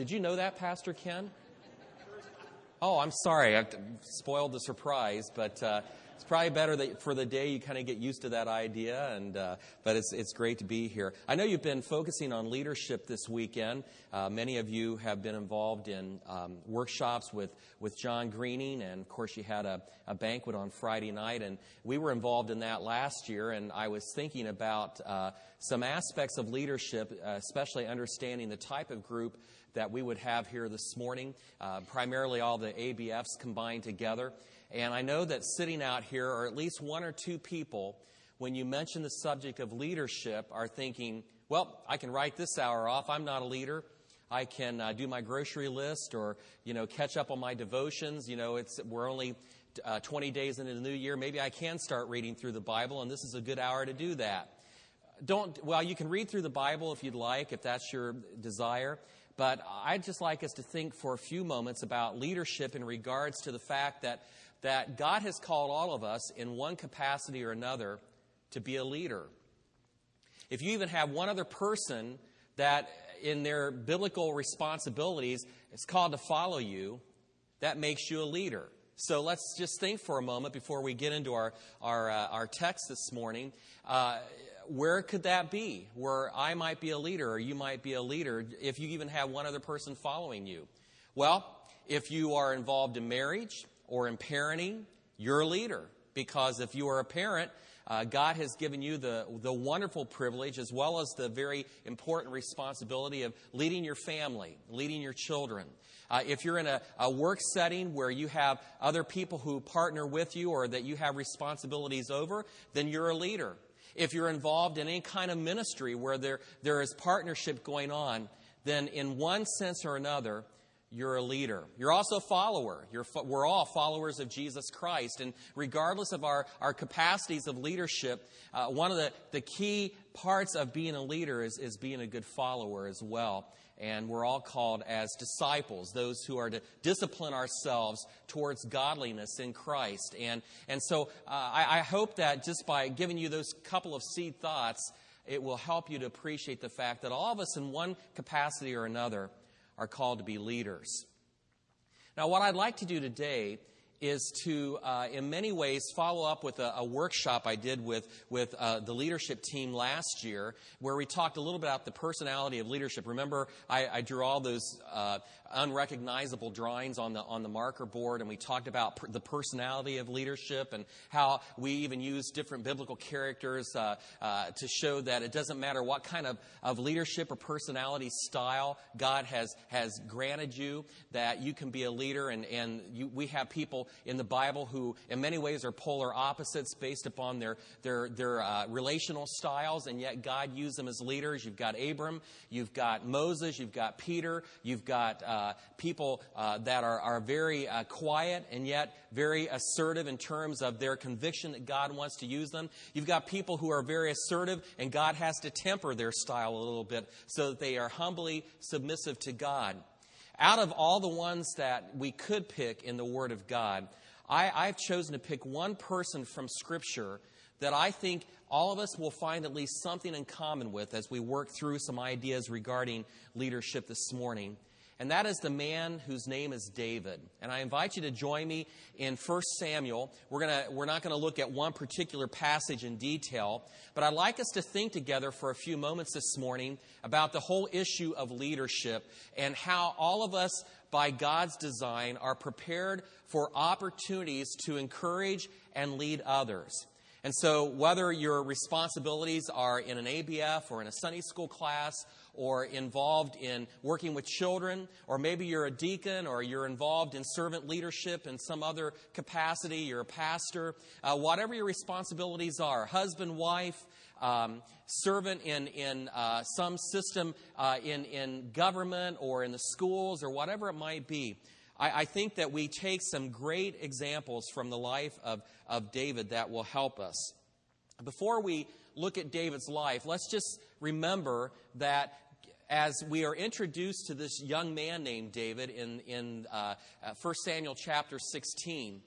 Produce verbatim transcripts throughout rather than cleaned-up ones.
Did you know that, Pastor Ken? Oh, I'm sorry. I spoiled the surprise, but uh, it's probably better that for the day you kind of get used to that idea. And uh, but it's it's great to be here. I know you've been focusing on leadership this weekend. Uh, many of you have been involved in um, workshops with, with John Greening, and of course you had a, a banquet on Friday night, and we were involved in that last year. And I was thinking about uh, some aspects of leadership, uh, especially understanding the type of group that we would have here this morning, uh, primarily all the A B Fs combined together. And I know that sitting out here are at least one or two people, when you mention the subject of leadership, are thinking, well, I can write this hour off. I'm not a leader. I can uh, do my grocery list or, you know, catch up on my devotions. You know, it's we're only uh, twenty days into the new year. Maybe I can start reading through the Bible, and this is a good hour to do that. Don't, well, you can read through the Bible if you'd like, if that's your desire. But I'd just like us to think for a few moments about leadership in regards to the fact that, that God has called all of us in one capacity or another to be a leader. If you even have one other person that in their biblical responsibilities is called to follow you, that makes you a leader. So let's just think for a moment before we get into our, our, uh, our text this morning. Uh, Where could that be? Where I might be a leader or you might be a leader if you even have one other person following you. Well, if you are involved in marriage or in parenting, you're a leader. Because if you are a parent, uh, God has given you the, the wonderful privilege as well as the very important responsibility of leading your family, leading your children. Uh, if you're in a, a work setting where you have other people who partner with you or that you have responsibilities over, then you're a leader. If you're involved in any kind of ministry where there, there is partnership going on, then in one sense or another, you're a leader. You're also a follower. You're, we're all followers of Jesus Christ. And regardless of our, our capacities of leadership, uh, one of the, the key parts of being a leader is, is being a good follower as well. And we're all called as disciples, those who are to discipline ourselves towards godliness in Christ. And and so uh, I, I hope that just by giving you those couple of seed thoughts, it will help you to appreciate the fact that all of us in one capacity or another are called to be leaders. Now, what I'd like to do today is to, uh, in many ways, follow up with a, a workshop I did with, with uh, the leadership team last year, where we talked a little bit about the personality of leadership. Remember, I, I drew all those uh, unrecognizable drawings on the on the marker board, and we talked about per, the personality of leadership and how we even use different biblical characters uh, uh, to show that it doesn't matter what kind of, of leadership or personality style God has has granted you, that you can be a leader, and, and you, we have people in the Bible who in many ways are polar opposites based upon their their their uh, relational styles, and yet God used them as leaders. You've got Abram, you've got Moses, you've got Peter, you've got uh, people uh, that are, are very uh, quiet and yet very assertive in terms of their conviction that God wants to use them. You've got people who are very assertive, and God has to temper their style a little bit so that they are humbly submissive to God. Out of all the ones that we could pick in the Word of God, I, I've chosen to pick one person from Scripture that I think all of us will find at least something in common with as we work through some ideas regarding leadership this morning. And that is the man whose name is David. And I invite you to join me in First Samuel. We're gonna, we're not going to look at one particular passage in detail, but I'd like us to think together for a few moments this morning about the whole issue of leadership and how all of us, by God's design, are prepared for opportunities to encourage and lead others. And so whether your responsibilities are in an A B F or in a Sunday school class or involved in working with children, or maybe you're a deacon or you're involved in servant leadership in some other capacity, you're a pastor, uh, whatever your responsibilities are, husband, wife, um, servant in, in uh, some system uh, in, in government or in the schools or whatever it might be, I, I think that we take some great examples from the life of, of David that will help us. Before we look at David's life, let's just remember that as we are introduced to this young man named David in, in uh, First Samuel chapter sixteen,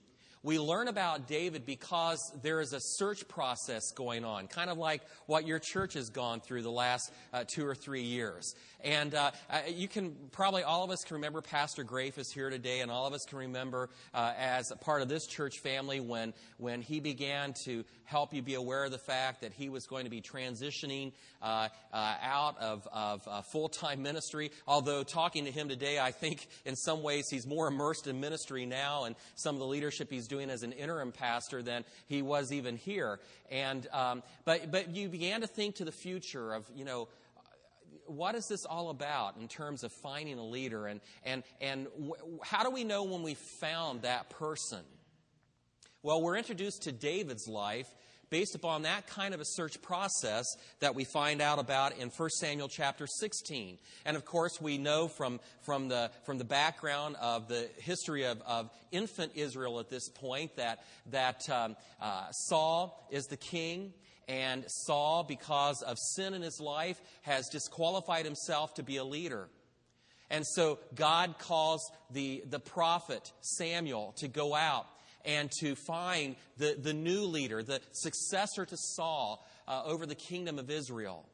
We learn about David because there is a search process going on, kind of like what your church has gone through the last uh, two or three years. And uh, you can probably, all of us can remember Pastor Grafe is here today, and all of us can remember uh, as a part of this church family when, when he began to help you be aware of the fact that he was going to be transitioning uh, uh, out of, of uh, full-time ministry. Although talking to him today, I think in some ways he's more immersed in ministry now and some of the leadership he's doing as an interim pastor than he was even here. And um, but but you began to think to the future of, you know, what is this all about in terms of finding a leader, and and and w- how do we know when we found that person? Well, we're introduced to David's life based upon that kind of a search process that we find out about in First Samuel chapter sixteen. And of course, we know from, from, the, from the background of the history of, of infant Israel at this point that, that um, uh, Saul is the king. And Saul, because of sin in his life, has disqualified himself to be a leader. And so God calls the, the prophet Samuel to go out and to find the, the new leader, the successor to Saul uh, over the kingdom of Israel.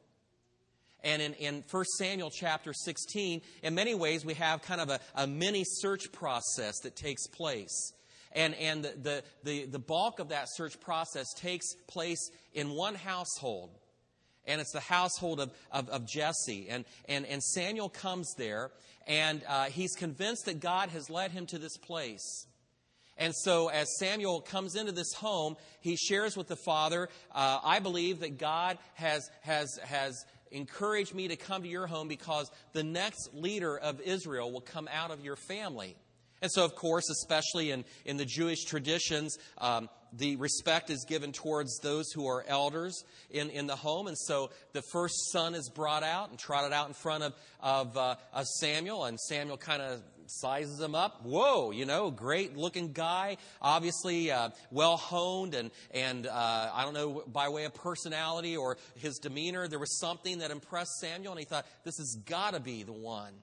And in, in First Samuel chapter sixteen, in many ways we have kind of a, a mini search process that takes place. And, and the, the, the, the bulk of that search process takes place in one household. And it's the household of, of, of Jesse. And, and, and Samuel comes there, and uh, he's convinced that God has led him to this place. And so as Samuel comes into this home, he shares with the father, uh, I believe that God has, has, has encouraged me to come to your home because the next leader of Israel will come out of your family. And so, of course, especially in, in the Jewish traditions, um, the respect is given towards those who are elders in, in the home. And so the first son is brought out and trotted out in front of, of, uh, of Samuel. And Samuel kind of sizes him up. Whoa, you know, great looking guy, obviously uh, well honed, and, and uh, I don't know, by way of personality or his demeanor, there was something that impressed Samuel. And he thought, this has got to be the one.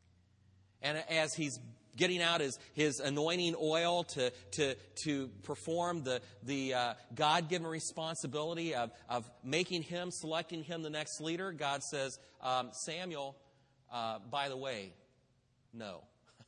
And as he's getting out his, his anointing oil to, to, to perform the, the uh, God-given responsibility of, of making him, selecting him the next leader, God says, um, Samuel, uh, by the way, no.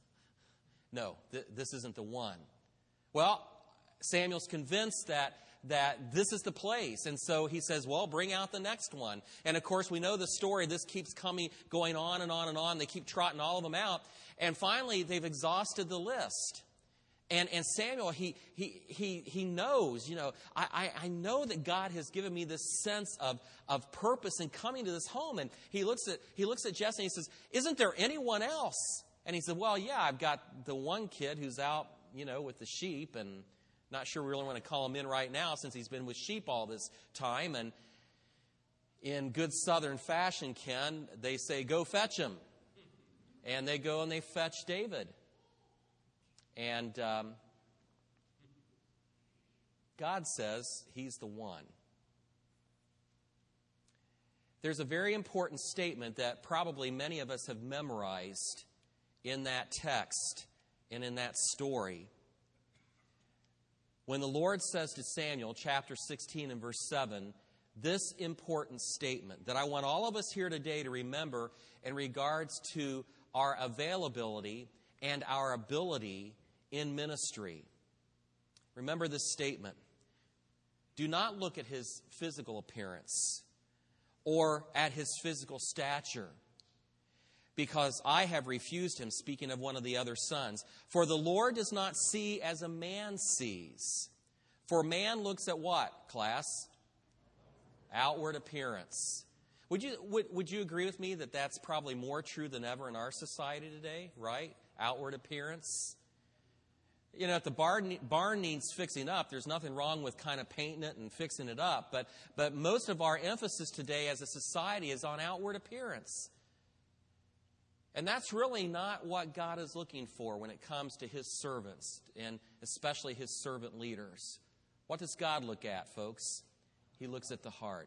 no, th- this isn't the one. Well, Samuel's convinced that that this is the place. And so he says, well, bring out the next one. And of course, we know the story. This keeps coming, going on and on and on. They keep trotting all of them out. And finally, they've exhausted the list. And, and Samuel, he, he, he, he knows, you know, I, I, I know that God has given me this sense of, of purpose in coming to this home. And he looks at, he looks at Jesse and he says, isn't there anyone else? And he said, well, yeah, I've got the one kid who's out, you know, with the sheep, and not sure we really want to call him in right now since he's been with sheep all this time. And in good Southern fashion, Ken, they say, go fetch him. And they go and they fetch David. And um, God says he's the one. There's a very important statement that probably many of us have memorized in that text and in that story. When the Lord says to Samuel, chapter sixteen and verse seven, this important statement that I want all of us here today to remember in regards to our availability and our ability in ministry. Remember this statement. Do not look at his physical appearance or at his physical stature, because I have refused him, speaking of one of the other sons. For the Lord does not see as a man sees. For man looks at what, class? Outward appearance. Would you, would, would you agree with me that that's probably more true than ever in our society today, right? Outward appearance. You know, if the barn, barn needs fixing up, there's nothing wrong with kind of painting it and fixing it up. But, but most of our emphasis today as a society is on outward appearance. And that's really not what God is looking for when it comes to his servants, and especially his servant leaders. What does God look at, folks? He looks at the heart.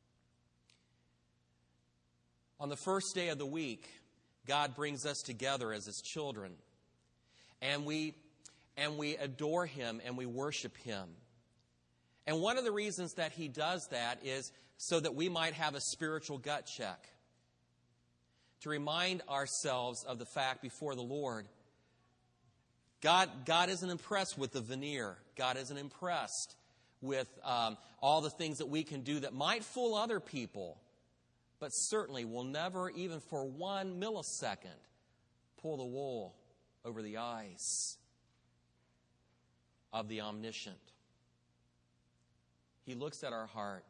On the first day of the week, God brings us together as his children. And we and we adore him and we worship him. And one of the reasons that he does that is so that we might have a spiritual gut check, to remind ourselves of the fact before the Lord, God, God isn't impressed with the veneer. God isn't impressed with um, all the things that we can do that might fool other people, but certainly will never, even for one millisecond, pull the wool over the eyes of the omniscient. He looks at our heart.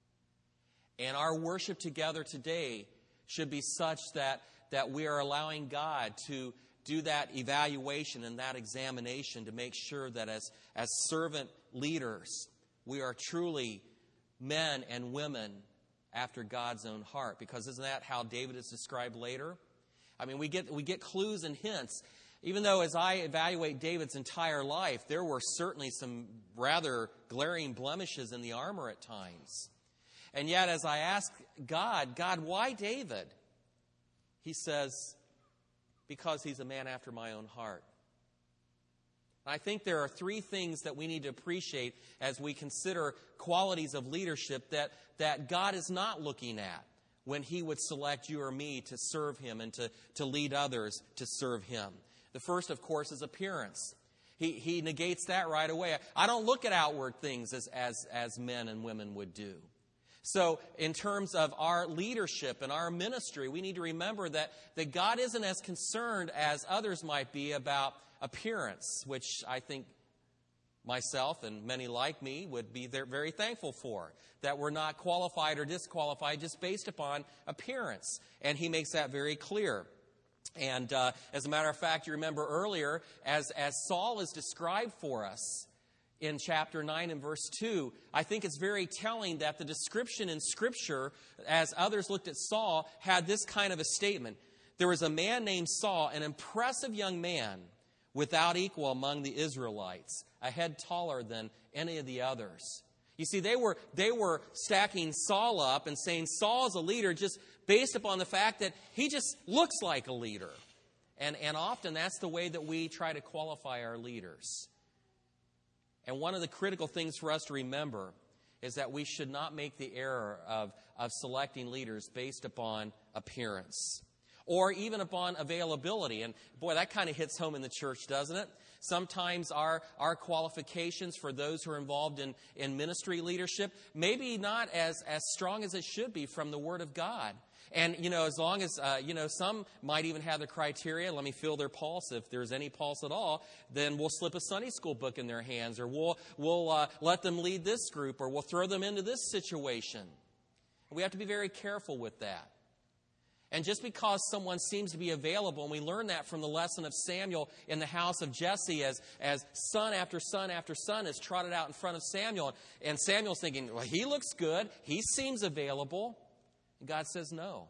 And our worship together today should be such that, that we are allowing God to do that evaluation and that examination to make sure that as, as servant leaders, we are truly men and women after God's own heart. Because isn't that how David is described later? I mean, we get we get clues and hints. Even though as I evaluate David's entire life, there were certainly some rather glaring blemishes in the armor at times. And yet as I ask God, God, why David? He says, because he's a man after my own heart. I think there are three things that we need to appreciate as we consider qualities of leadership that, that God is not looking at when he would select you or me to serve him and to, to lead others to serve him. The first, of course, is appearance. He, he negates that right away. I don't look at outward things as, as, as men and women would do. So in terms of our leadership and our ministry, we need to remember that, that God isn't as concerned as others might be about appearance, which I think myself and many like me would be very thankful for, that we're not qualified or disqualified just based upon appearance. And he makes that very clear. And uh, as a matter of fact, you remember earlier, as, as Saul is described for us in chapter nine and verse two, I think it's very telling that the description in Scripture, as others looked at Saul, had this kind of a statement. There was a man named Saul, an impressive young man, without equal among the Israelites, a head taller than any of the others. You see, they were they were stacking Saul up and saying Saul is a leader just based upon the fact that he just looks like a leader. And, and often that's the way that we try to qualify our leaders. And one of the critical things for us to remember is that we should not make the error of, of selecting leaders based upon appearance or even upon availability. And boy, that kind of hits home in the church, doesn't it? Sometimes our, our qualifications for those who are involved in, in ministry leadership maybe not as, as strong as it should be from the Word of God. And, you know, as long as, uh, you know, some might even have the criteria, let me feel their pulse. If there's any pulse at all, then we'll slip a Sunday school book in their hands, or we'll, we'll uh, let them lead this group, or we'll throw them into this situation. We have to be very careful with that. And just because someone seems to be available, and we learn that from the lesson of Samuel in the house of Jesse, as, as son after son after son is trotted out in front of Samuel, and Samuel's thinking, well, he looks good, he seems available. And God says no.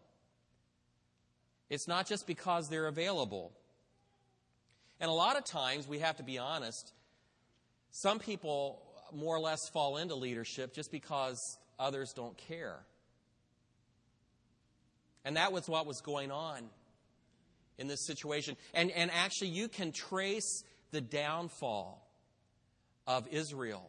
It's not just because they're available. And a lot of times, we have to be honest, some people more or less fall into leadership just because others don't care. And that was what was going on in this situation. And, and actually, you can trace the downfall of Israel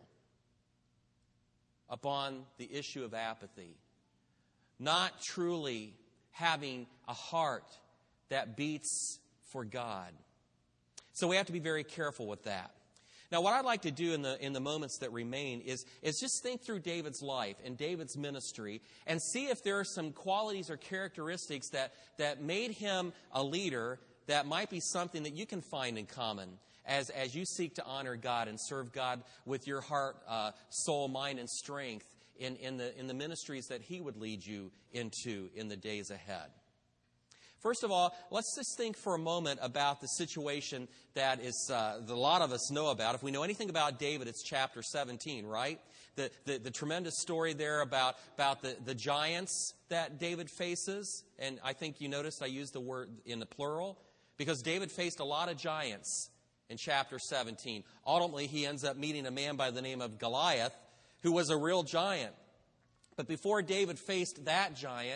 upon the issue of apathy. Not truly having a heart that beats for God. So we have to be very careful with that. Now, what I'd like to do in the in the moments that remain is, is just think through David's life and David's ministry and see if there are some qualities or characteristics that, that made him a leader that might be something that you can find in common as, as you seek to honor God and serve God with your heart, uh, soul, mind, and strength in, in, the, in the ministries that he would lead you into in the days ahead. First of all, let's just think for a moment about the situation that is uh, that a lot of us know about. If we know anything about David, it's chapter seventeen, right? The the, the tremendous story there about, about the, the giants that David faces. And I think you noticed I used the word in the plural, because David faced a lot of giants in chapter seventeen. Ultimately, he ends up meeting a man by the name of Goliath, who was a real giant. But before David faced that giant,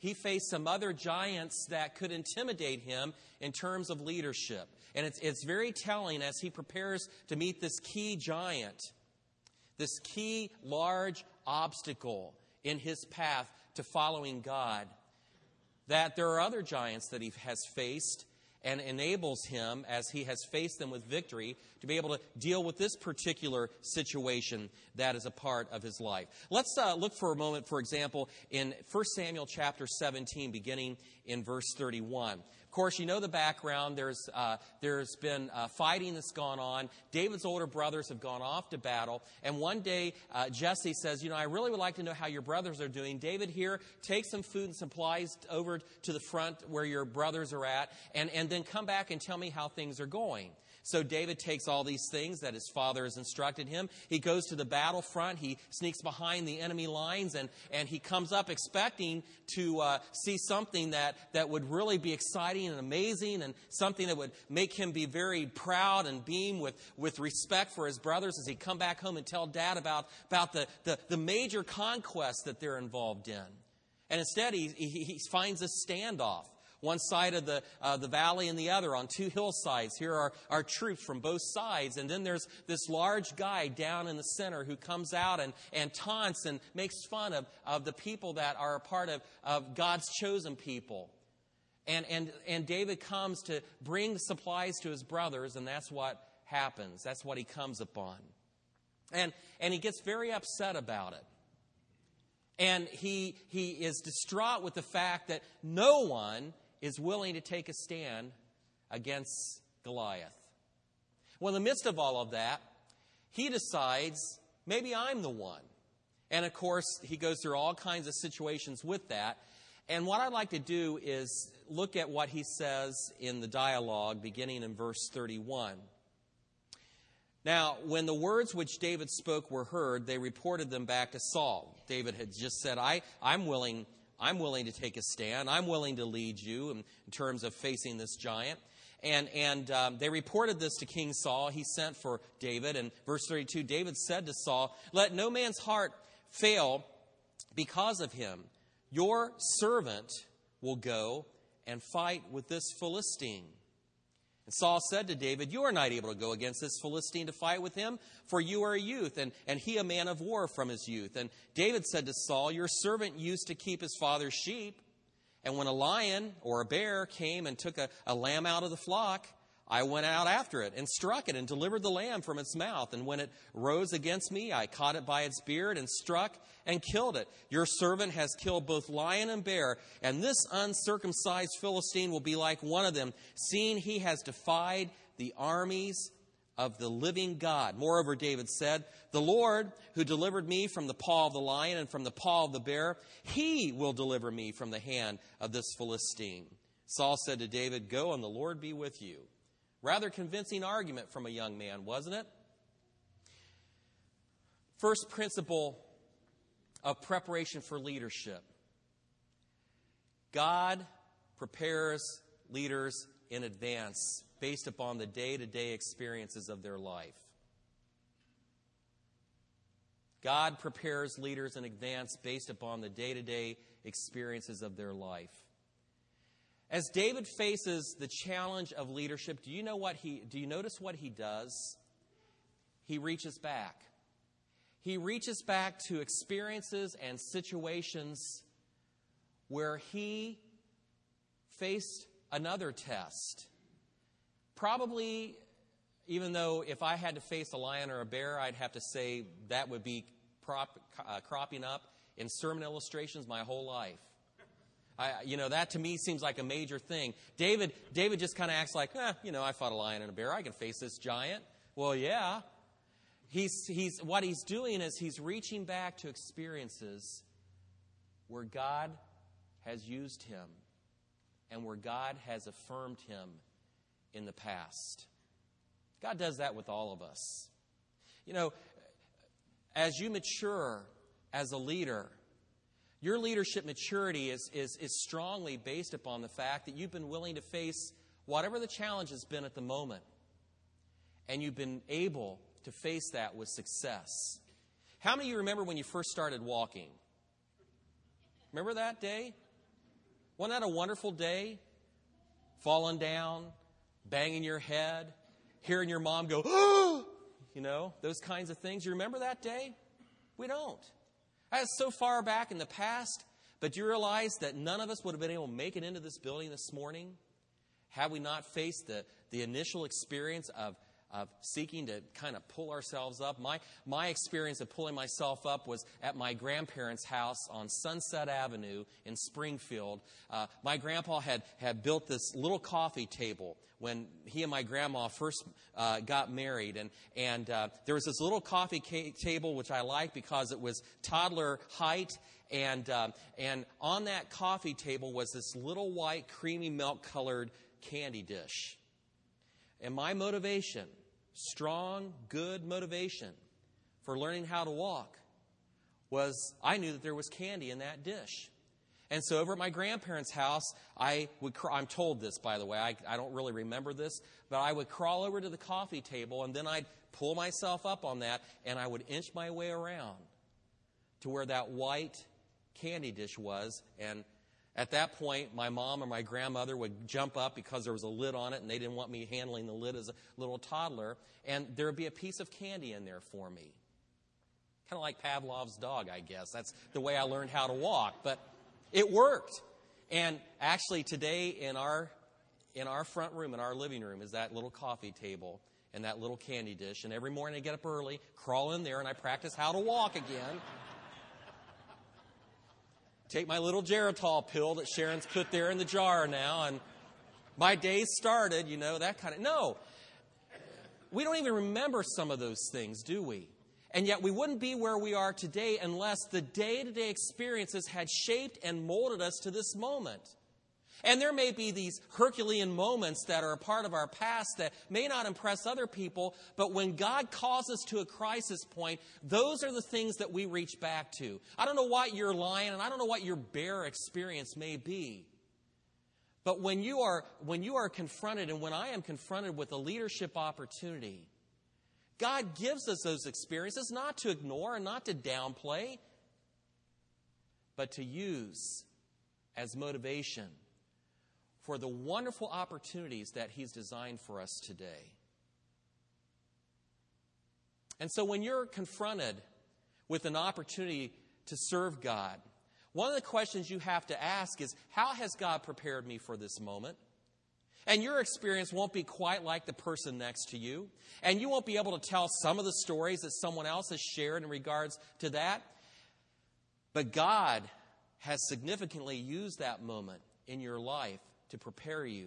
he faced some other giants that could intimidate him in terms of leadership. And it's, it's very telling as he prepares to meet this key giant, this key large obstacle in his path to following God, that there are other giants that he has faced, and enables him, as he has faced them with victory, to be able to deal with this particular situation that is a part of his life. Let's uh, look for a moment, for example, in First Samuel chapter seventeen, beginning in verse thirty-one. Of course, you know the background. There's uh, there's been uh, fighting that's gone on. David's older brothers have gone off to battle. And one day, uh, Jesse says, you know, I really would like to know how your brothers are doing. David, here, take some food and supplies over to the front where your brothers are at, and, and then come back and tell me how things are going. So David takes all these things that his father has instructed him. He goes to the battlefront. He sneaks behind the enemy lines, and, and he comes up expecting to uh, see something that, that would really be exciting and amazing, and something that would make him be very proud and beam with, with respect for his brothers as he come back home and tell Dad about, about the, the, the major conquest that they're involved in. And instead, he, he, he finds a standoff. One side of the uh, the valley and the other on two hillsides. Here are our troops from both sides. And then there's this large guy down in the center who comes out and, and taunts and makes fun of, of the people that are a part of, of God's chosen people. And, and, and David comes to bring supplies to his brothers, and that's what happens. That's what he comes upon. And, and he gets very upset about it. And he he is distraught with the fact that no one is willing to take a stand against Goliath. Well, in the midst of all of that, he decides, maybe I'm the one. And of course, he goes through all kinds of situations with that. And what I'd like to do is look at what he says in the dialogue, beginning in verse thirty-one. Now, when the words which David spoke were heard, they reported them back to Saul. David had just said, I, I'm willing I'm willing to take a stand. I'm willing to lead you in, in terms of facing this giant. And, and um, they reported this to King Saul. He sent for David. And verse thirty-two, David said to Saul, let no man's heart fail because of him. Your servant will go and fight with this Philistine. And Saul said to David, you are not able to go against this Philistine to fight with him, for you are a youth, and, and he a man of war from his youth. And David said to Saul, your servant used to keep his father's sheep, and when a lion or a bear came and took a, a lamb out of the flock, I went out after it and struck it and delivered the lamb from its mouth. And when it rose against me, I caught it by its beard and struck and killed it. Your servant has killed both lion and bear, and this uncircumcised Philistine will be like one of them, seeing he has defied the armies of the living God. Moreover, David said, the Lord who delivered me from the paw of the lion and from the paw of the bear, he will deliver me from the hand of this Philistine. Saul said to David, go, and the Lord be with you. Rather convincing argument from a young man, wasn't it? First principle of preparation for leadership. God prepares leaders in advance based upon the day-to-day experiences of their life. God prepares leaders in advance based upon the day-to-day experiences of their life. As David faces the challenge of leadership, do you know what he do you notice what he does? He reaches back. He reaches back to experiences and situations where he faced another test. Probably, even though if I had to face a lion or a bear, I'd have to say that would be prop, uh, cropping up in sermon illustrations my whole life. I, you know, that to me seems like a major thing. David, David just kind of acts like, eh, you know, I fought a lion and a bear. I can face this giant. Well, yeah. He's, he's, what he's doing is he's reaching back to experiences where God has used him and where God has affirmed him in the past. God does that with all of us. You know, as you mature as a leader, your leadership maturity is, is, is strongly based upon the fact that you've been willing to face whatever the challenge has been at the moment. And you've been able to face that with success. How many of you remember when you first started walking? Remember that day? Wasn't that a wonderful day? Falling down, banging your head, hearing your mom go, oh, you know, those kinds of things. You remember that day? We don't. That's so far back in the past. But do you realize that none of us would have been able to make it into this building this morning had we not faced the, the initial experience of, of seeking to kind of pull ourselves up? My, my experience of pulling myself up was at my grandparents' house on Sunset Avenue in Springfield. Uh, my grandpa had, had built this little coffee table when he and my grandma first uh, got married. And, and uh, there was this little coffee ca- table, which I liked because it was toddler height. And, uh, and on that coffee table was this little white, creamy milk-colored candy dish. And my motivation, strong, good motivation for learning how to walk was I knew that there was candy in that dish. And so over at my grandparents' house, I would, cr- I'm told this, by the way, I, I don't really remember this, but I would crawl over to the coffee table and then I'd pull myself up on that and I would inch my way around to where that white candy dish was. And at that point, my mom or my grandmother would jump up because there was a lid on it and they didn't want me handling the lid as a little toddler. And there would be a piece of candy in there for me. Kind of like Pavlov's dog, I guess. That's the way I learned how to walk. But it worked. And actually today in our in our front room, in our living room, is that little coffee table and that little candy dish. And every morning I get up early, crawl in there, and I practice how to walk again. Take my little Geritol pill that Sharon's put there in the jar now, and my day started, you know, that kind of... No. We don't even remember some of those things, do we? And yet we wouldn't be where we are today unless the day-to-day experiences had shaped and molded us to this moment. And there may be these Herculean moments that are a part of our past that may not impress other people, but when God calls us to a crisis point, those are the things that we reach back to. I don't know what your lion and I don't know what your bear experience may be. But when you are when you are confronted, and when I am confronted with a leadership opportunity, God gives us those experiences not to ignore and not to downplay, but to use as motivation for the wonderful opportunities that He's designed for us today. And so when you're confronted with an opportunity to serve God, one of the questions you have to ask is, how has God prepared me for this moment? And your experience won't be quite like the person next to you. And you won't be able to tell some of the stories that someone else has shared in regards to that. But God has significantly used that moment in your life to prepare you,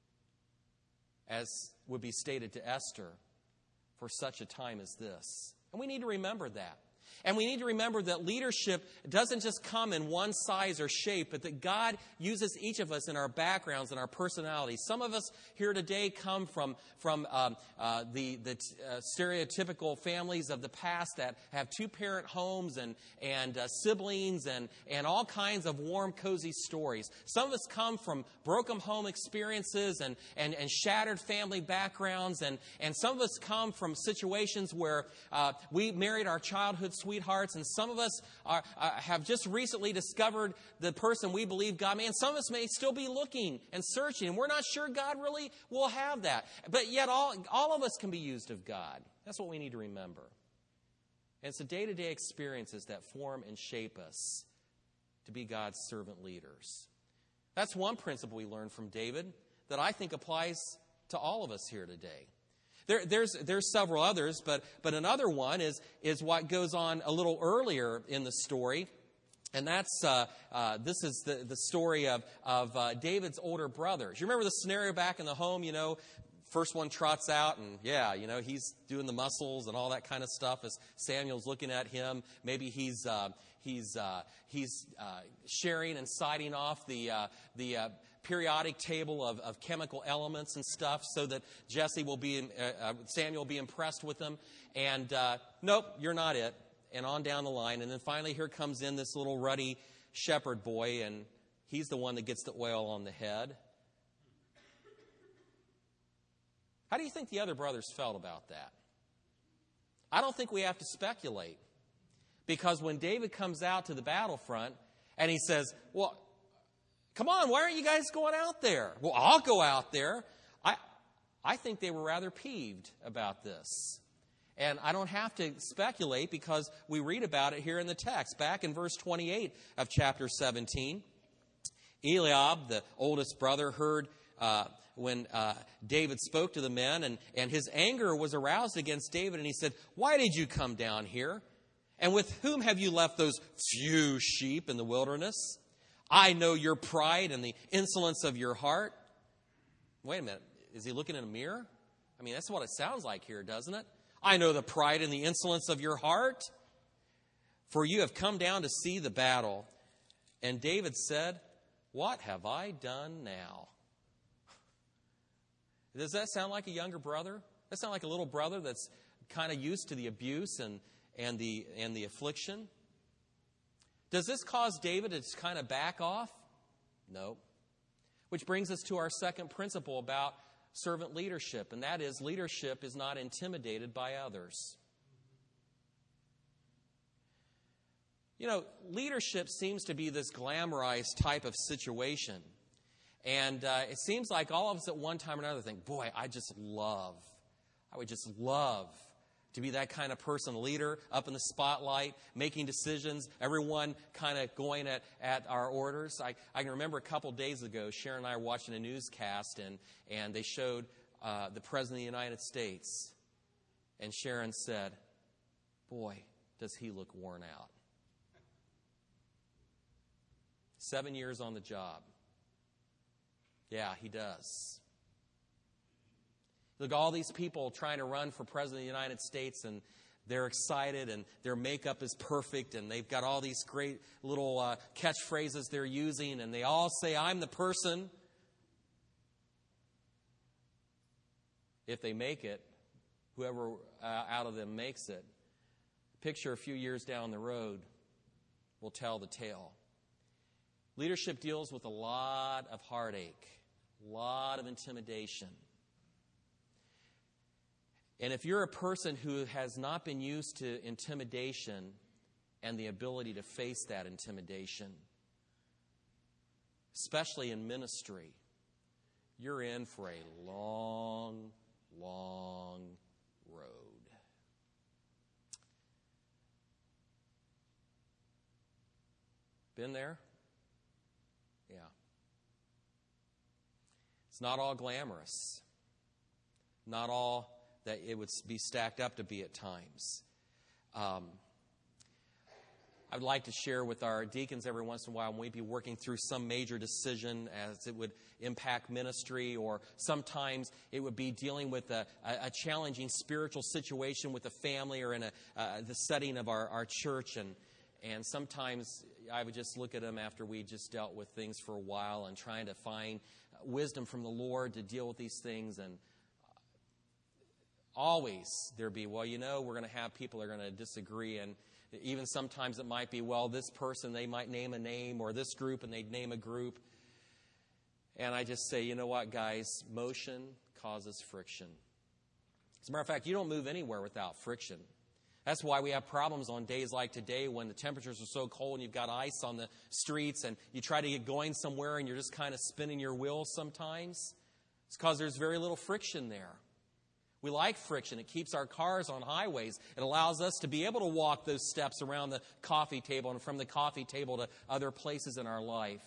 as would be stated to Esther, for such a time as this. And we need to remember that. And we need to remember that leadership doesn't just come in one size or shape, but that God uses each of us in our backgrounds and our personalities. Some of us here today come from, from um, uh, the, the uh, stereotypical families of the past that have two-parent homes and, and uh, siblings and, and all kinds of warm, cozy stories. Some of us come from broken home experiences and, and, and shattered family backgrounds. And, and some of us come from situations where uh, we married our childhood sweethearts, and some of us are, uh, have just recently discovered the person we believe God may, and some of us may still be looking and searching, and we're not sure God really will have that. But yet all, all of us can be used of God. That's what we need to remember. And it's the day-to-day experiences that form and shape us to be God's servant leaders. That's one principle we learned from David that I think applies to all of us here today. There, there's, there's several others, but, but another one is, is what goes on a little earlier in the story. And that's, uh, uh, this is the, the story of, of uh, David's older brothers. You remember the scenario back in the home, you know, first one trots out and, yeah, you know, he's doing the muscles and all that kind of stuff as Samuel's looking at him. Maybe he's, uh, he's, uh, he's uh, sharing and citing off the, uh, the, uh, periodic table of, of chemical elements and stuff so that Jesse will be, in, uh, uh, Samuel will be impressed with them. And uh, nope, you're not it. And on down the line. And then finally here comes in this little ruddy shepherd boy, and he's the one that gets the oil on the head. How do you think the other brothers felt about that? I don't think we have to speculate. Because when David comes out to the battlefront and he says, well, Come on, why aren't you guys going out there? Well, I'll go out there. I, I think they were rather peeved about this. And I don't have to speculate because we read about it here in the text. Back in verse twenty-eight of chapter seventeen, Eliab, the oldest brother, heard uh, when uh, David spoke to the men, and, and his anger was aroused against David, and he said, "Why did you come down here? And with whom have you left those few sheep in the wilderness? I know your pride and the insolence of your heart." Wait a minute. Is he looking in a mirror? I mean, that's what it sounds like here, doesn't it? I know the pride and the insolence of your heart. For you have come down to see the battle. And David said, "What have I done now?" Does that sound like a younger brother? That sound like a little brother that's kind of used to the abuse and, and the and the affliction? Does this cause David to just kind of back off? No. Which brings us to our second principle about servant leadership, and that is leadership is not intimidated by others. You know, leadership seems to be this glamorized type of situation. And uh, it seems like all of us at one time or another think, boy, I just love, I would just love to be that kind of person, leader, up in the spotlight, making decisions, everyone kind of going at, at our orders. I, I can remember a couple days ago, Sharon and I were watching a newscast, and, and they showed uh, the President of the United States. And Sharon said, "Boy, does he look worn out." Seven years on the job. Yeah, he does. Look, all these people trying to run for President of the United States, and they're excited, and their makeup is perfect, and they've got all these great little uh, catchphrases they're using, and they all say, "I'm the person." If they make it, whoever uh, out of them makes it, picture a few years down the road will tell the tale. Leadership deals with a lot of heartache, a lot of intimidation. And if you're a person who has not been used to intimidation and the ability to face that intimidation, especially in ministry, you're in for a long, long road. Been there? Yeah. It's not all glamorous. Not all that it would be stacked up to be at times. Um, I would like to share with our deacons every once in a while when we'd be working through some major decision as it would impact ministry, or sometimes it would be dealing with a, a challenging spiritual situation with a family or in a, uh, the setting of our, our church. And, and sometimes I would just look at them after we just dealt with things for a while and trying to find wisdom from the Lord to deal with these things. And always there'd be, well, you know, we're going to have people that are going to disagree. And even sometimes it might be, well, this person, they might name a name, or this group, and they'd name a group. And I just say, you know what, guys, motion causes friction. As a matter of fact, you don't move anywhere without friction. That's why we have problems on days like today when the temperatures are so cold and you've got ice on the streets and you try to get going somewhere and you're just kind of spinning your wheels sometimes. It's because there's very little friction there. We like friction. It keeps our cars on highways. It allows us to be able to walk those steps around the coffee table and from the coffee table to other places in our life.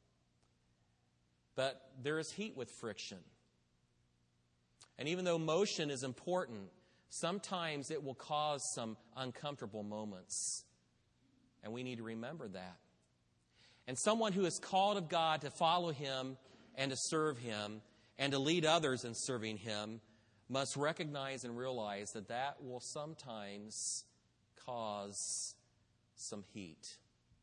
But there is heat with friction. And even though motion is important, sometimes it will cause some uncomfortable moments. And we need to remember that. And someone who is called of God to follow Him and to serve Him and to lead others in serving Him must recognize and realize that that will sometimes cause some heat.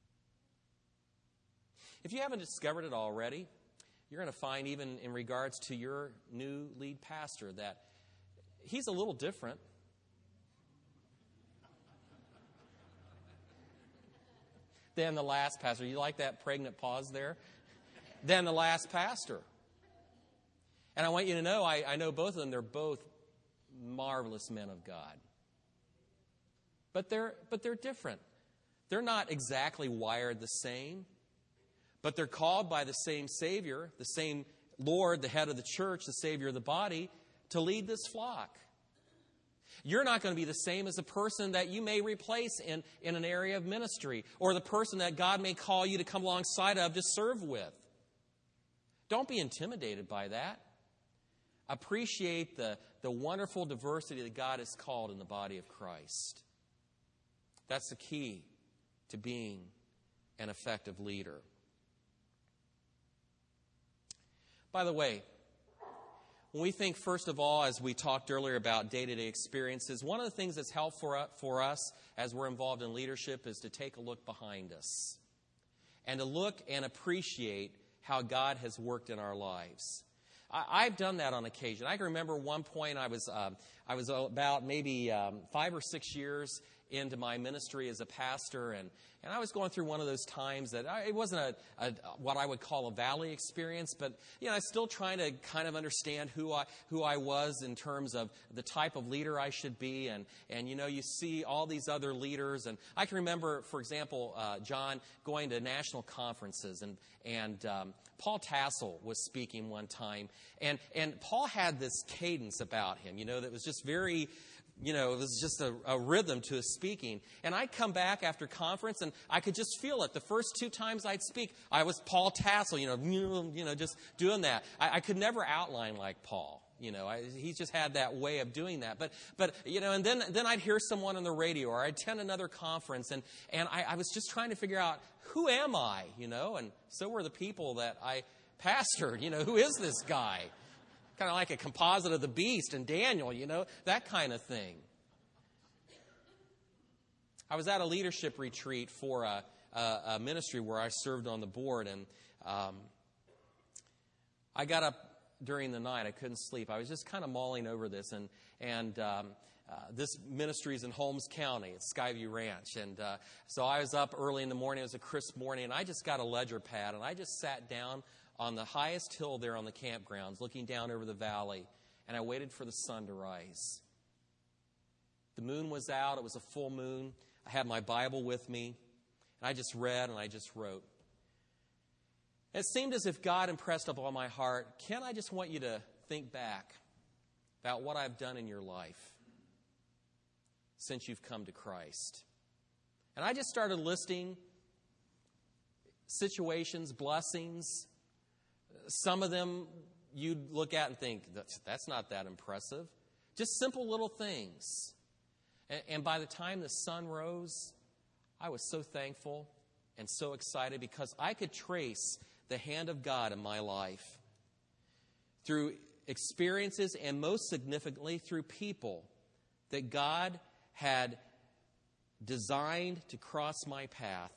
If you haven't discovered it already, you're going to find, even in regards to your new lead pastor, that he's a little different. Than the last pastor. You like that pregnant pause there? Than the last pastor. And I want you to know, I, I know both of them, they're both marvelous men of God. But they're, but they're different. They're not exactly wired the same. But they're called by the same Savior, the same Lord, the head of the church, the Savior of the body, to lead this flock. You're not going to be the same as the person that you may replace in, in an area of ministry, or the person that God may call you to come alongside of to serve with. Don't be intimidated by that. Appreciate the, the wonderful diversity that God has called in the body of Christ. That's the key to being an effective leader. By the way, when we think, first of all, as we talked earlier about day-to-day experiences, one of the things that's helpful for us as we're involved in leadership is to take a look behind us and to look and appreciate how God has worked in our lives. I've done that on occasion. I can remember one point I was um, I was about maybe um, five or six years into my ministry as a pastor, and, and I was going through one of those times that I, it wasn't a, a what I would call a valley experience, but you know I was still trying to kind of understand who I who I was in terms of the type of leader I should be, and and you know you see all these other leaders, and I can remember, for example, uh, John going to national conferences, and and um, Paul Tassel was speaking one time, and and Paul had this cadence about him, you know, that was just very. You know, it was just a, a rhythm to his speaking. And I'd come back after conference, and I could just feel it. The first two times I'd speak, I was Paul Tassel, you know, you know, just doing that. I, I could never outline like Paul. You know, I, he just had that way of doing that. But, but you know, and then then I'd hear someone on the radio, or I'd attend another conference, and, and I, I was just trying to figure out, who am I, you know? And so were the people that I pastored. You know, who is this guy? Kind of like a composite of the beast and Daniel, you know, that kind of thing. I was at a leadership retreat for a, a, a ministry where I served on the board, and um, I got up during the night. I couldn't sleep. I was just kind of mulling over this, and and um, uh, this ministry is in Holmes County. It's Skyview Ranch, and uh, so I was up early in the morning. It was a crisp morning, and I just got a ledger pad, and I just sat down on the highest hill there on the campgrounds, looking down over the valley, and I waited for the sun to rise. The moon was out. It was a full moon. I had my Bible with me, and I just read and I just wrote. It seemed as if God impressed upon my heart, Ken, I just want you to think back about what I've done in your life since you've come to Christ. And I just started listing situations, blessings. Some of them you'd look at and think, that's, that's not that impressive. Just simple little things. And, and by the time the sun rose, I was so thankful and so excited because I could trace the hand of God in my life through experiences and most significantly through people that God had designed to cross my path.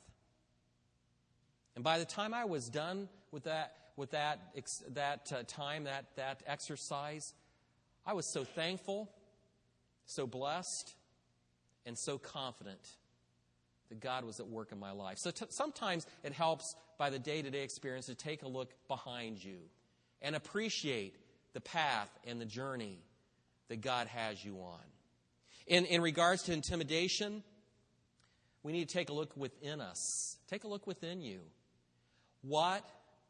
And by the time I was done with that, with that that uh, time, that that exercise, I was so thankful, so blessed, and so confident that God was at work in my life. So t- sometimes it helps by the day-to-day experience to take a look behind you and appreciate the path and the journey that God has you on. In, in regards to intimidation, we need to take a look within us. Take a look within you. What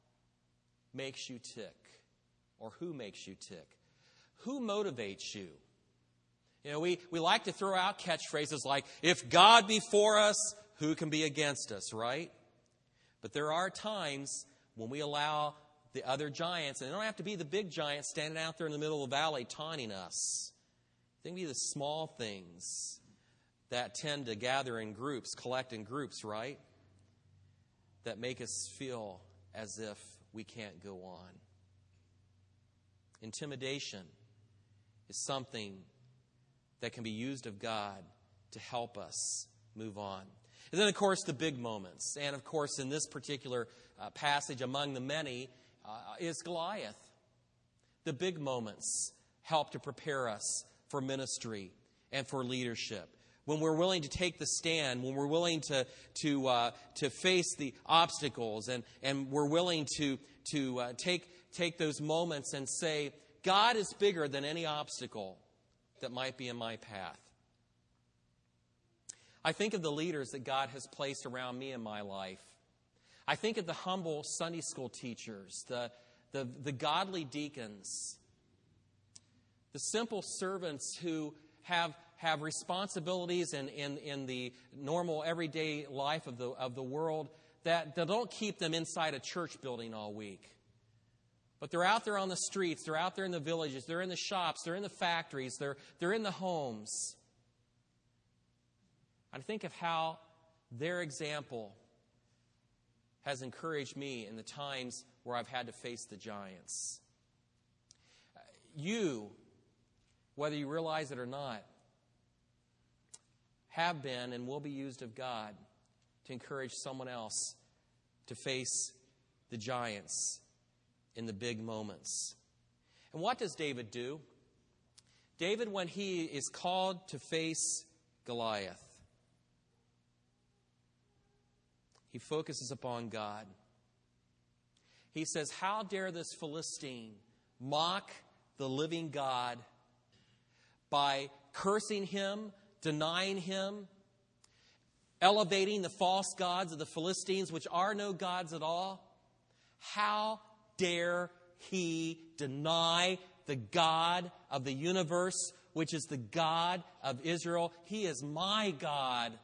makes you tick? Or who makes you tick? Who motivates you? You know, we, we like to throw out catchphrases like, if God be for us, who can be against us, right? But there are times when we allow the other giants, and they don't have to be the big giants standing out there in the middle of the valley taunting us. They can be the small things that tend to gather in groups, collect in groups, right? That make us feel as if we can't go on. Intimidation is something that can be used of God to help us move on. And then, of course, the big moments. And, of course, in this particular uh, passage, among the many, uh, is Goliath. The big moments help to prepare us for ministry and for leadership. When we're willing to take the stand, when we're willing to to uh, to face the obstacles, and, and we're willing to to uh, take take those moments and say, God is bigger than any obstacle that might be in my path. I think of the leaders that God has placed around me in my life. I think of the humble Sunday school teachers, the, the, the godly deacons, the simple servants who have, have responsibilities in, in, in the normal everyday life of the, of the world that, that don't keep them inside a church building all week. But they're out there on the streets, they're out there in the villages, they're in the shops, they're in the factories, they're, they're in the homes. I think of how their example has encouraged me in the times where I've had to face the giants. You, whether you realize it or not, have been and will be used of God to encourage someone else to face the giants in the big moments. And what does David do? David, when he is called to face Goliath, he focuses upon God. He says, how dare this Philistine mock the living God by cursing him, denying him, elevating the false gods of the Philistines, which are no gods at all? How dare he deny the God of the universe, which is the God of Israel? He is my God.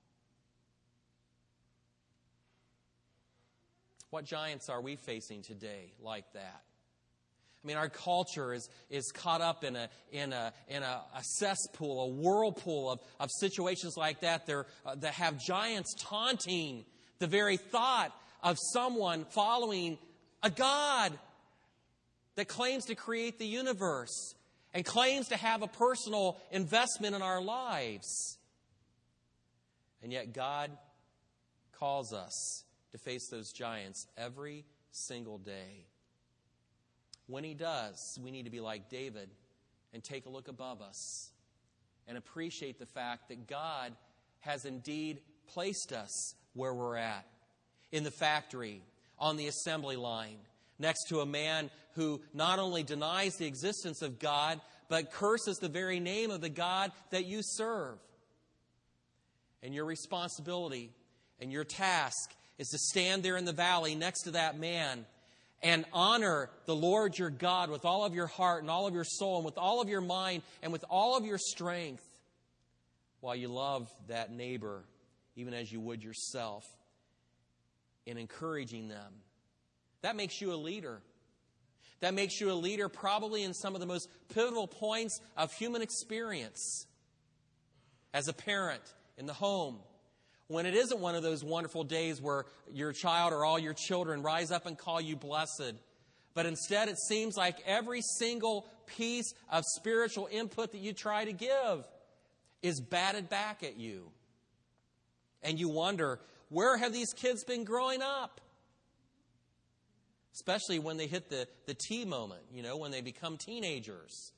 What giants are we facing today like that? I mean, our culture is, is caught up in a in a in a, a cesspool, a whirlpool of, of situations like that. There uh, that have giants taunting the very thought of someone following a God that claims to create the universe and claims to have a personal investment in our lives. And yet God calls us to face those giants every single day. When he does, we need to be like David and take a look above us and appreciate the fact that God has indeed placed us where we're at, in the factory, on the assembly line, next to a man who not only denies the existence of God, but curses the very name of the God that you serve. And your responsibility and your task is to stand there in the valley next to that man and honor the Lord your God with all of your heart and all of your soul and with all of your mind and with all of your strength, while you love that neighbor even as you would yourself, in encouraging them. That makes you a leader. That makes you a leader probably in some of the most pivotal points of human experience. As a parent in the home, when it isn't one of those wonderful days where your child or all your children rise up and call you blessed, but instead it seems like every single piece of spiritual input that you try to give is batted back at you. And you wonder, where have these kids been growing up? Especially when they hit the, the T moment, you know, when they become teenagers.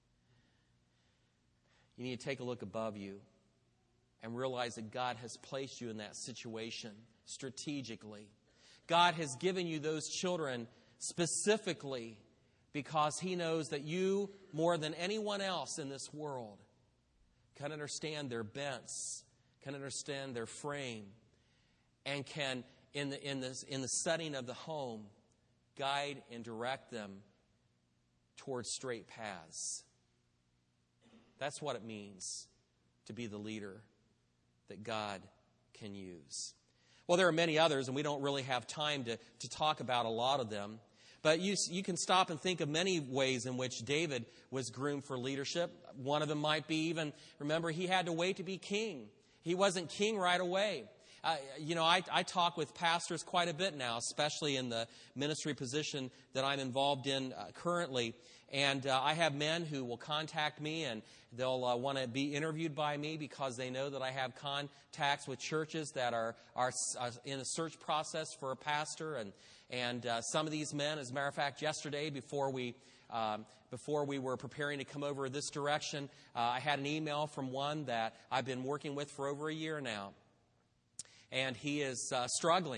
You need to take a look above you and realize that God has placed you in that situation strategically. God has given you those children specifically because He knows that you, more than anyone else in this world, can understand their bents, can understand their frame, and can, in the, in this, in the setting of the home, guide and direct them towards straight paths. That's what it means to be the leader that God can use. Well, there are many others, and we don't really have time to, to talk about a lot of them. But you, you can stop and think of many ways in which David was groomed for leadership. One of them might be even, remember, he had to wait to be king. He wasn't king right away. Uh, you know, I, I talk with pastors quite a bit now, especially in the ministry position that I'm involved in uh, currently. And uh, I have men who will contact me and they'll uh, want to be interviewed by me because they know that I have contacts with churches that are, are uh, in a search process for a pastor. And, and uh, some of these men, as a matter of fact, yesterday before we um, before we were preparing to come over this direction, uh, I had an email from one that I've been working with for over a year now. And he is uh, struggling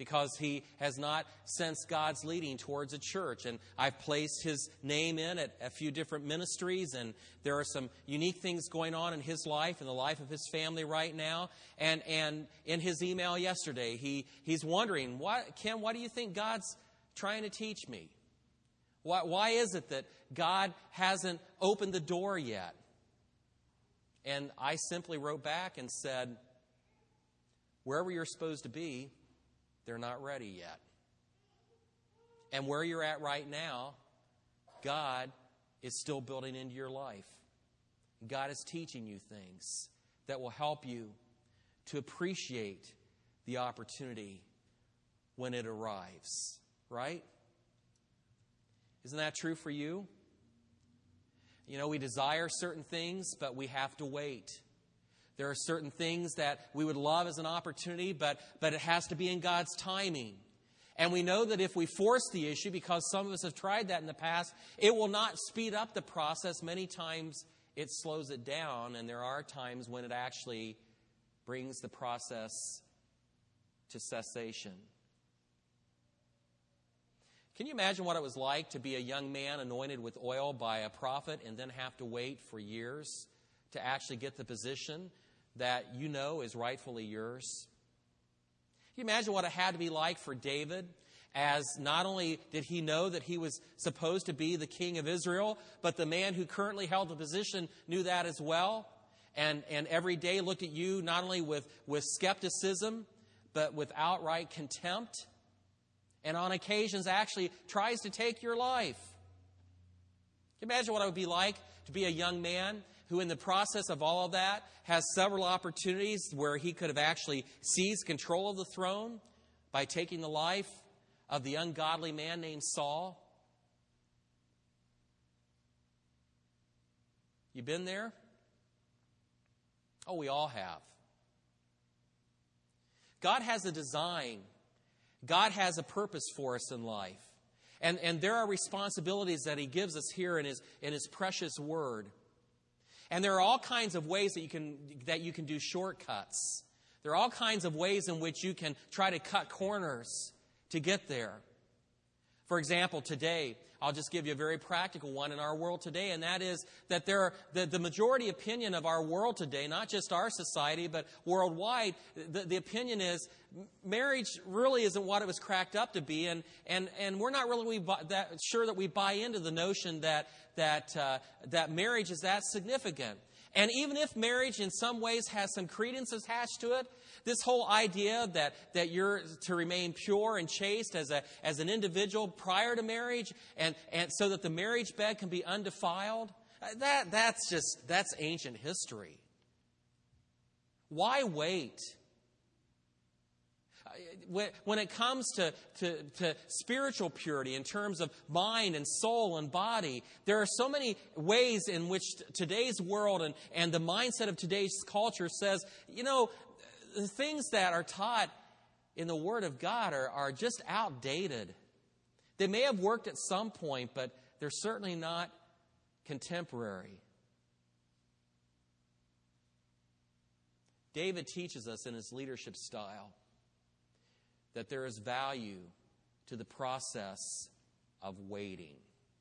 because he has not sensed God's leading towards a church. And I've placed his name in at a few different ministries, and there are some unique things going on in his life and the life of his family right now. And and in his email yesterday, he he's wondering, why, Ken, why do you think God's trying to teach me? Why, why is it that God hasn't opened the door yet? And I simply wrote back and said, wherever you're supposed to be, they're not ready yet. And where you're at right now, God is still building into your life. God is teaching you things that will help you to appreciate the opportunity when it arrives. Right? Isn't that true for you? You know, we desire certain things, but we have to wait. There are certain things that we would love as an opportunity, but, but it has to be in God's timing. And we know that if we force the issue, because some of us have tried that in the past, it will not speed up the process. Many times it slows it down, and there are times when it actually brings the process to cessation. Can you imagine what it was like to be a young man anointed with oil by a prophet and then have to wait for years to actually get the position that you know is rightfully yours? Can you imagine what it had to be like for David, as not only did he know that he was supposed to be the king of Israel, but the man who currently held the position knew that as well, and, and every day looked at you not only with, with skepticism, but with outright contempt, and on occasions actually tries to take your life. Can you imagine what it would be like to be a young man who in the process of all of that has several opportunities where he could have actually seized control of the throne by taking the life of the ungodly man named Saul? You been there? Oh, we all have. God has a design. God has a purpose for us in life. And, and there are responsibilities that He gives us here in His, in His precious Word. And there are all kinds of ways that you can that you can do shortcuts. There are all kinds of ways in which you can try to cut corners to get there. For example, today, I'll just give you a very practical one in our world today, and that is that there are, the, the majority opinion of our world today, not just our society, but worldwide, the, the opinion is marriage really isn't what it was cracked up to be, and and, and we're not really buy, that sure that we buy into the notion that that uh, that marriage is that significant. And even if marriage in some ways has some credence attached to it, this whole idea that, that you're to remain pure and chaste as a as an individual prior to marriage, and, and so that the marriage bed can be undefiled, that that's just that's ancient history. Why wait? When it comes to, to, to spiritual purity in terms of mind and soul and body, there are so many ways in which today's world and, and the mindset of today's culture says, you know, the things that are taught in the Word of God are, are just outdated. They may have worked at some point, but they're certainly not contemporary. David teaches us in his leadership style that there is value to the process of waiting.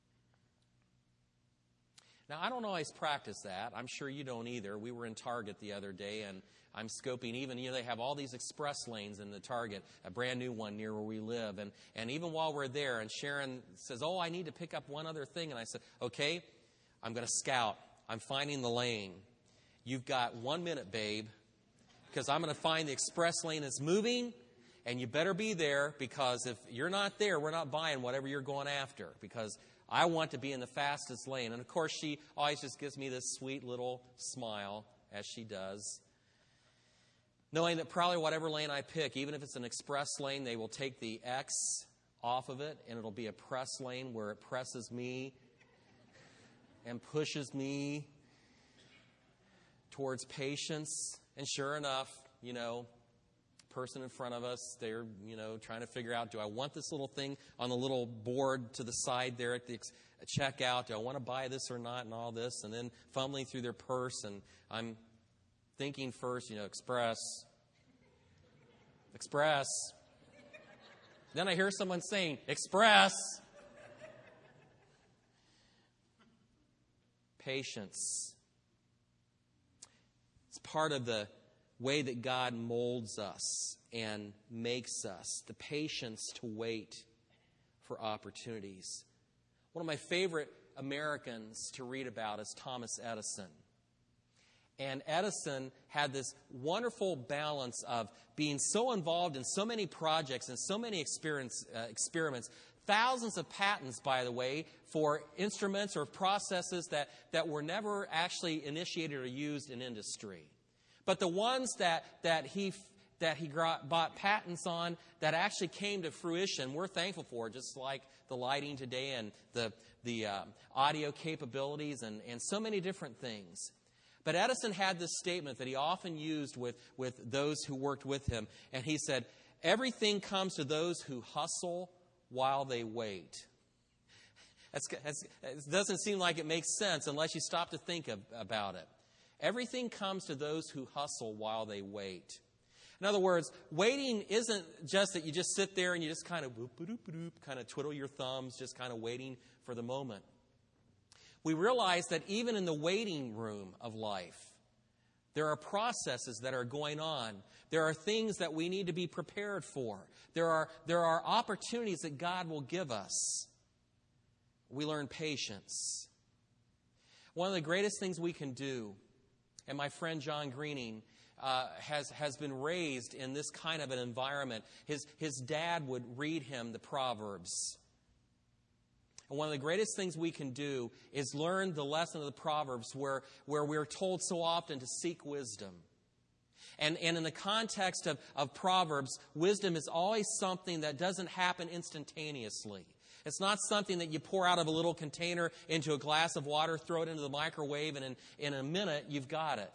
Now, I don't always practice that. I'm sure you don't either. We were in Target the other day, and I'm scoping even, you know, they have all these express lanes in the Target, a brand new one near where we live. And, and even while we're there, and Sharon says, oh, I need to pick up one other thing. And I said, okay, I'm going to scout. I'm finding the lane. You've got one minute, babe, because I'm going to find the express lane that's moving. And you better be there, because if you're not there, we're not buying whatever you're going after, because I want to be in the fastest lane. And, of course, she always just gives me this sweet little smile, as she does, knowing that probably whatever lane I pick, even if it's an express lane, they will take the X off of it, and it'll be a press lane where it presses me and pushes me towards patience. And sure enough, you know, person in front of us, they're, you know, trying to figure out, do I want this little thing on the little board to the side there at the checkout? Do I want to buy this or not, and all this? And then fumbling through their purse, and I'm thinking first, you know, express, express. Then I hear someone saying, express. Patience. It's part of the way that God molds us and makes us. The patience to wait for opportunities. One of my favorite Americans to read about is Thomas Edison. And Edison had this wonderful balance of being so involved in so many projects and so many experience, uh, experiments, thousands of patents, by the way, for instruments or processes that, that were never actually initiated or used in industry. But the ones that, that he that he got, bought patents on that actually came to fruition, we're thankful for, just like the lighting today and the, the uh, audio capabilities and, and so many different things. But Edison had this statement that he often used with, with those who worked with him. And he said, everything comes to those who hustle while they wait. That's, that's, it doesn't seem like it makes sense unless you stop to think of, about it. Everything comes to those who hustle while they wait. In other words, waiting isn't just that you just sit there and you just kind of boop, boop, boop, boop, kind of twiddle your thumbs, just kind of waiting for the moment. We realize that even in the waiting room of life, there are processes that are going on. There are things that we need to be prepared for. There are, there are opportunities that God will give us. We learn patience. One of the greatest things we can do, and my friend John Greening uh, has, has been raised in this kind of an environment. His, his dad would read him the Proverbs. And one of the greatest things we can do is learn the lesson of the Proverbs where, where we're told so often to seek wisdom. And, and in the context of, of Proverbs, wisdom is always something that doesn't happen instantaneously. It's not something that you pour out of a little container into a glass of water, throw it into the microwave, and in, in a minute, you've got it.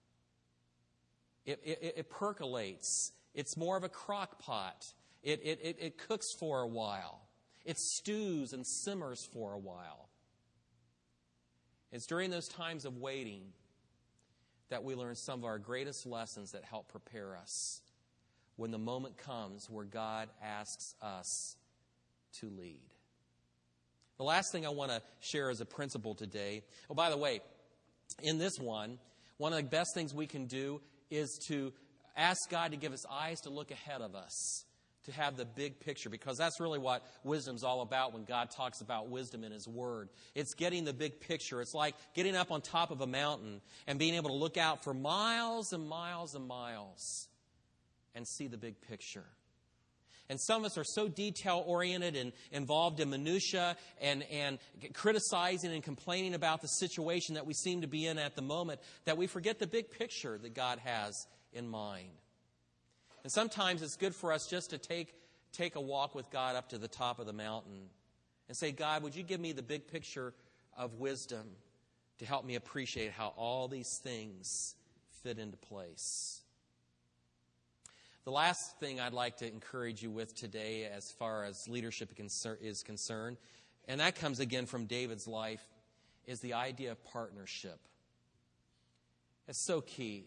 It, it, it percolates. It's more of a crock pot. It, it, it, it cooks for a while. It stews and simmers for a while. It's during those times of waiting that we learn some of our greatest lessons that help prepare us when the moment comes where God asks us to lead. The last thing I want to share as a principle today, oh, by the way, in this one, one of the best things we can do is to ask God to give us eyes to look ahead of us, to have the big picture, because that's really what wisdom's all about when God talks about wisdom in His Word. It's getting the big picture. It's like getting up on top of a mountain and being able to look out for miles and miles and miles and see the big picture. And some of us are so detail-oriented and involved in minutia and, and criticizing and complaining about the situation that we seem to be in at the moment that we forget the big picture that God has in mind. And sometimes it's good for us just to take, take a walk with God up to the top of the mountain and say, God, would you give me the big picture of wisdom to help me appreciate how all these things fit into place? The last thing I'd like to encourage you with today as far as leadership is concerned, and that comes again from David's life, is the idea of partnership. It's so key.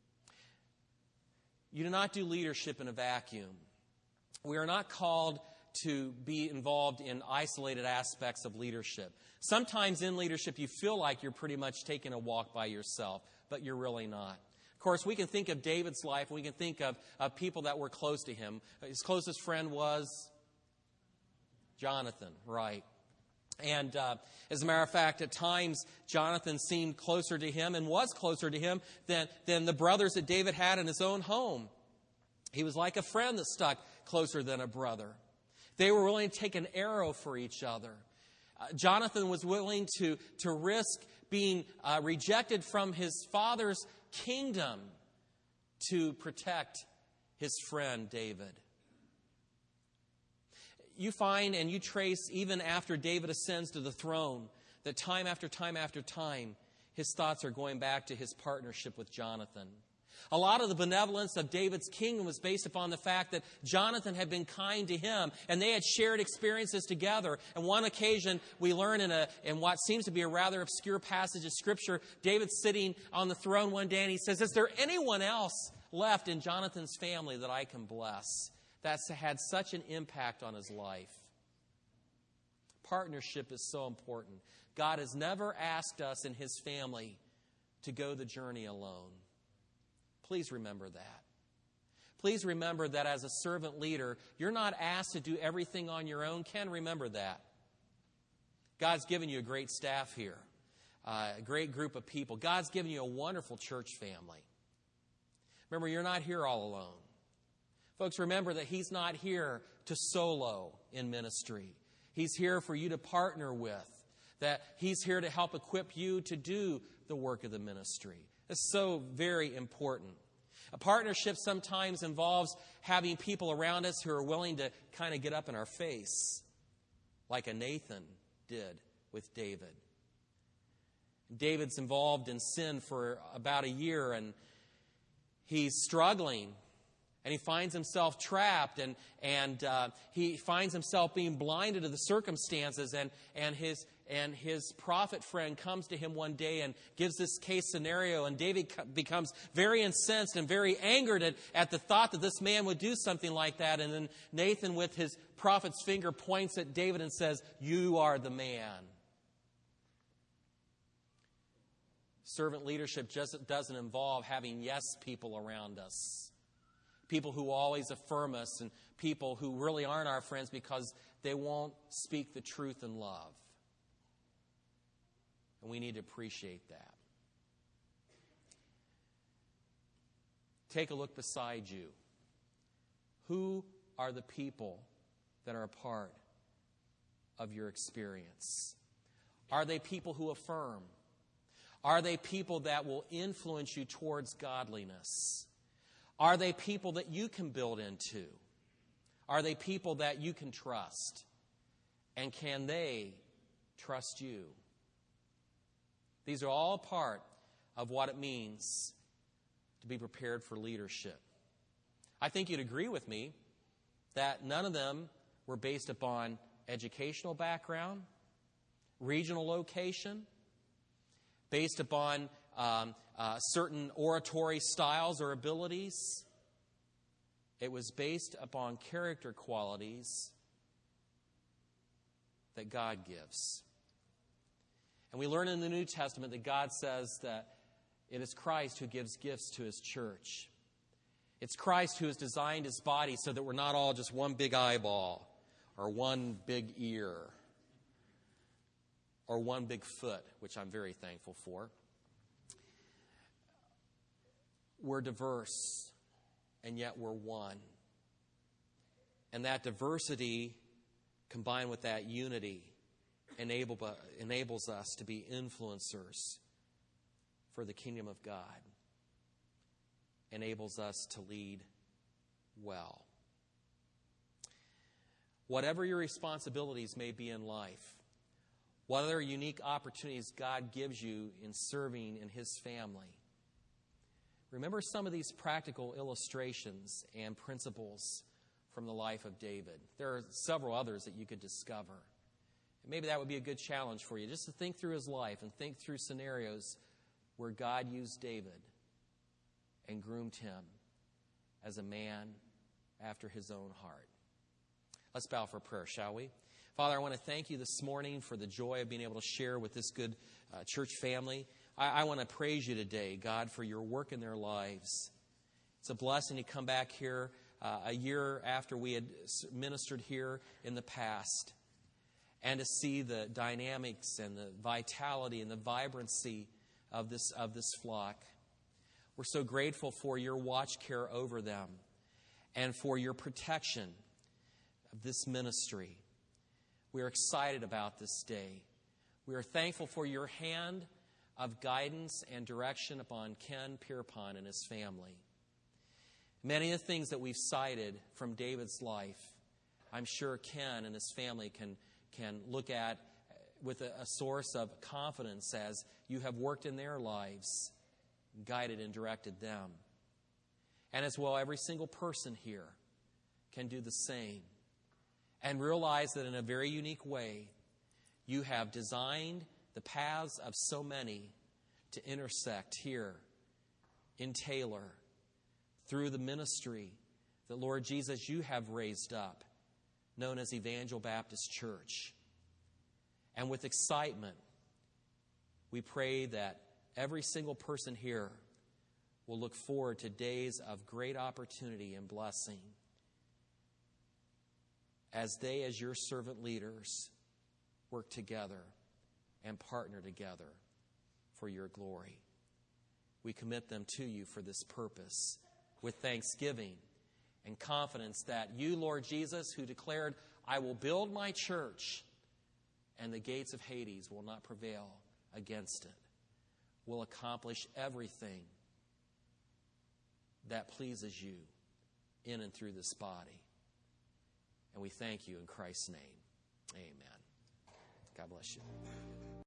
You do not do leadership in a vacuum. We are not called to be involved in isolated aspects of leadership. Sometimes in leadership you feel like you're pretty much taking a walk by yourself, but you're really not. Of course, we can think of David's life. We can think of, of people that were close to him. His closest friend was Jonathan, right? And uh, as a matter of fact, at times, Jonathan seemed closer to him and was closer to him than, than the brothers that David had in his own home. He was like a friend that stuck closer than a brother. They were willing to take an arrow for each other. Uh, Jonathan was willing to, to risk being uh, rejected from his father's kingdom to protect his friend David. You find and you trace, even after David ascends to the throne, that time after time after time, his thoughts are going back to his partnership with Jonathan. A lot of the benevolence of David's kingdom was based upon the fact that Jonathan had been kind to him, and they had shared experiences together. And one occasion, we learn in, a, in what seems to be a rather obscure passage of Scripture, David's sitting on the throne one day, and he says, is there anyone else left in Jonathan's family that I can bless? that's had such an impact on his life. Partnership is so important. God has never asked us in His family to go the journey alone. Please remember that. Please remember that as a servant leader, you're not asked to do everything on your own. Ken, remember that. God's given you a great staff here, uh, a great group of people. God's given you a wonderful church family. Remember, you're not here all alone. Folks, remember that He's not here to solo in ministry. He's here for you to partner with. That He's here to help equip you to do the work of the ministry. It's so very important. A partnership sometimes involves having people around us who are willing to kind of get up in our face, like a Nathan did with David. David's involved in sin for about a year, and he's struggling, and he finds himself trapped, and and uh, he finds himself being blinded to the circumstances, and and his and his prophet friend comes to him one day and gives this case scenario, and David becomes very incensed and very angered at, at the thought that this man would do something like that, and then Nathan, with his prophet's finger, points at David and says, "You are the man." Servant leadership just doesn't involve having yes people around us. People who always affirm us, and people who really aren't our friends because they won't speak the truth in love. And we need to appreciate that. Take a look beside you. Who are the people that are a part of your experience? Are they people who affirm? Are they people that will influence you towards godliness? Are they people that you can build into? Are they people that you can trust? And can they trust you? These are all part of what it means to be prepared for leadership. I think you'd agree with me that none of them were based upon educational background, regional location, based upon um, uh, certain oratory styles or abilities. It was based upon character qualities that God gives. And we learn in the New Testament that God says that it is Christ who gives gifts to His church. It's Christ who has designed His body so that we're not all just one big eyeball or one big ear or one big foot, which I'm very thankful for. We're diverse, and yet we're one. And that diversity, combined with that unity, enable, enables us to be influencers for the kingdom of God. Enables us to lead well. Whatever your responsibilities may be in life, what other unique opportunities God gives you in serving in His family, remember some of these practical illustrations and principles from the life of David. There are several others that you could discover. And maybe that would be a good challenge for you, just to think through his life and think through scenarios where God used David and groomed him as a man after His own heart. Let's bow for prayer, shall we? Father, I want to thank You this morning for the joy of being able to share with this good uh, church family. I, I want to praise You today, God, for Your work in their lives. It's a blessing to come back here uh, a year after we had ministered here in the past and to see the dynamics and the vitality and the vibrancy of this, of this flock. We're so grateful for Your watch care over them and for Your protection of this ministry. We are excited about this day. We are thankful for Your hand of guidance and direction upon Ken Pierpont and his family. Many of the things that we've cited from David's life, I'm sure Ken and his family can, can look at with a, a source of confidence as You have worked in their lives, guided and directed them. And as well, every single person here can do the same and realize that in a very unique way, You have designed the paths of so many to intersect here in Taylor through the ministry that, Lord Jesus, you have raised up, known as Evangel Baptist Church. And with excitement, we pray that every single person here will look forward to days of great opportunity and blessing as they, as your servant leaders, work together and partner together for your glory. We commit them to you for this purpose with thanksgiving and confidence that you, Lord Jesus, who declared, I will build my church and the gates of Hades will not prevail against it, will accomplish everything that pleases you in and through this body. And we thank you in Christ's name. Amen. God bless you.